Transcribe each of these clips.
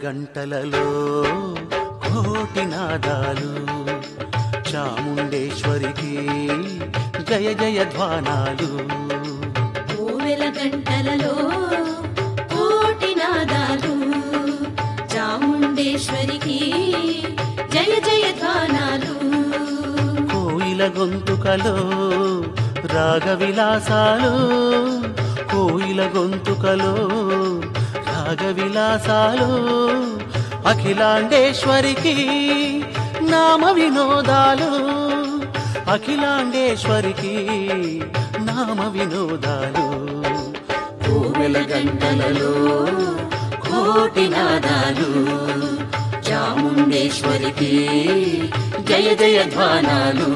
గంటలలో కోటి నాదాలు చాముండేశ్వరికి జయ జయ ధ్వానాలు. కోవెల గంటలలో కోటి నాదాలు చాముండేశ్వరికి జయ జయ ధ్వానాలు. కోయిల గొంతుకలో రాగ విలాసాలు, కోయిల గొంతుకలో రాగ విలాసాలు, అఖిలాండేశ్వరికి నామ వినోదాలు, అఖిలాండేశ్వరికి నామ వినోదాలు. కోవెల గంటలలో కోటి నాదాలు చాముండేశ్వరికి జయ జయ ధ్వానాలు.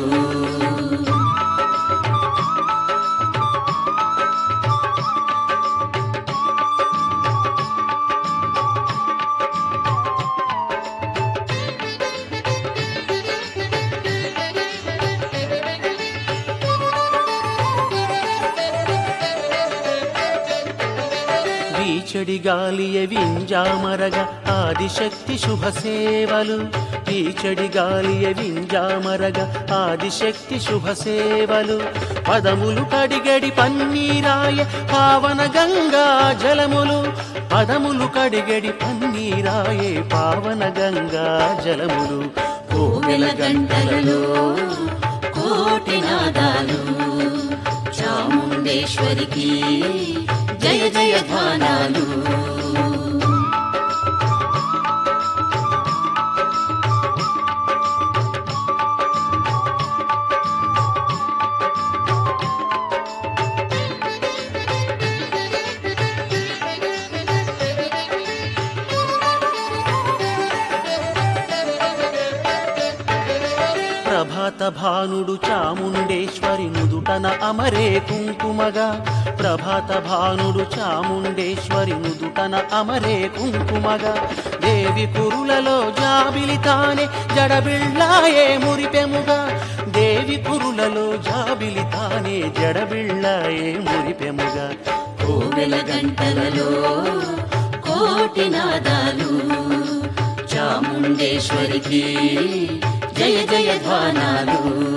వీచడి గాలియ వింజామరగ ఆదిశక్తి శుభ సేవలు, వీచడి గాలియ వింజామరగ ఆదిశక్తి శుభ సేవలు. పదములు కడిగడి పన్నీరాయ పావన గంగా జలములు, పదములు కడిగడి పన్నీరాయే పావన గంగా జలములు. కోవెల గంటలలో కోటి నాదాలు చాముండేశ్వరికి జయ జయ ధ్వానాలు. ప్రభాత భానుడు చాముండేశ్వరి నుదుటన అమరే కుంకుమగా, ప్రభాత భానుడు చాముండేశ్వరి నుదుటన అమరే కుంకుమగా. దేవి కురులలో జాబిలితానే జడబిళ్ళాయే మురిపెముగా, దేవి కురులలో జాబిలితానే జడబిళ్ళాయే మురిపెముగా. కోవెల గంటలలో కోటి నాదాలు చాముండేశ్వరికి జయ జయ ధ్వానాలు.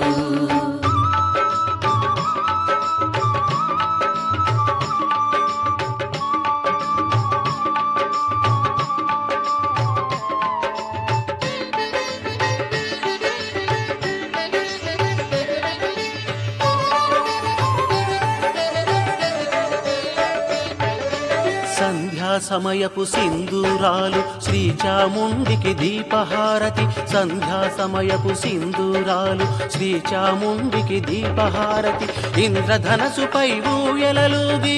సంధ్యా సమయపు సింధూరాలు శ్రీ చాముండికి దీపహారతి, సంధ్యా సమయపు సింధూరాలు శ్రీ చాముండికి దీపహారతి. ఇంద్రధనసుపై ఊయలలుగి,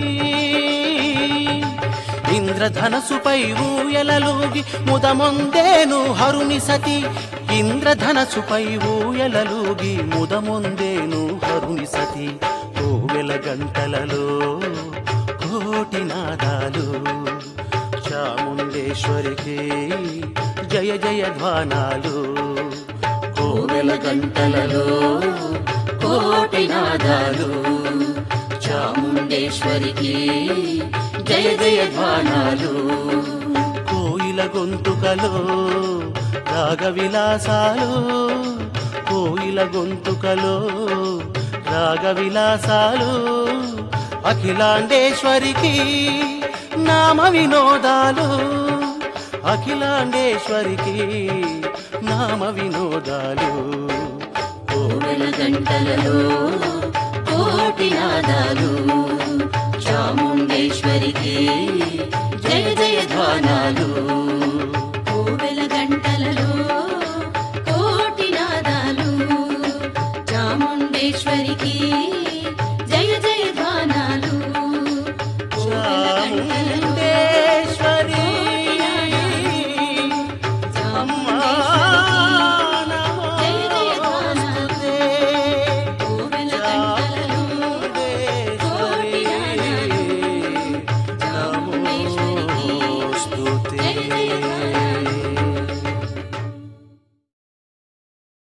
ఇంద్రధనసుపై ఊయలలుగి ముదమొందేను హరుని సతి, ఇంద్రధనసుపై ఊయలలుగి ముదమొందేను హరుని సతి. కోవెల గంటలలో కోటి నాదాలు చాముండేశ్వరికి జయ జయ ధ్వానాలు. కోవెల గంటలలో కోటి నాదాలు చాముండేశ్వరికి జయ జయ ధ్వానాలు. కోయిల గొంతుకలో రాగ విలాసాలు, కోయిల గొంతుకలో రాగ విలాసాలు, అఖిలాండేశ్వరికి నామ వినోదాలు, అఖిలాండేశ్వరికి నామ వినోదాలు. కోవెల గంటలలో కోటి నాదాలు చాముండేశ్వరికి జయ జయ ధ్వానాలు. కోవెల గంటలలో కోటి నాదాలు చాముండేశ్వరికి జయ జయ ధ్వానాలు. చాముండేశ్వరి అమ్మా నమో స్తుతే, చాముండేశ్వరి నమో స్తుతే.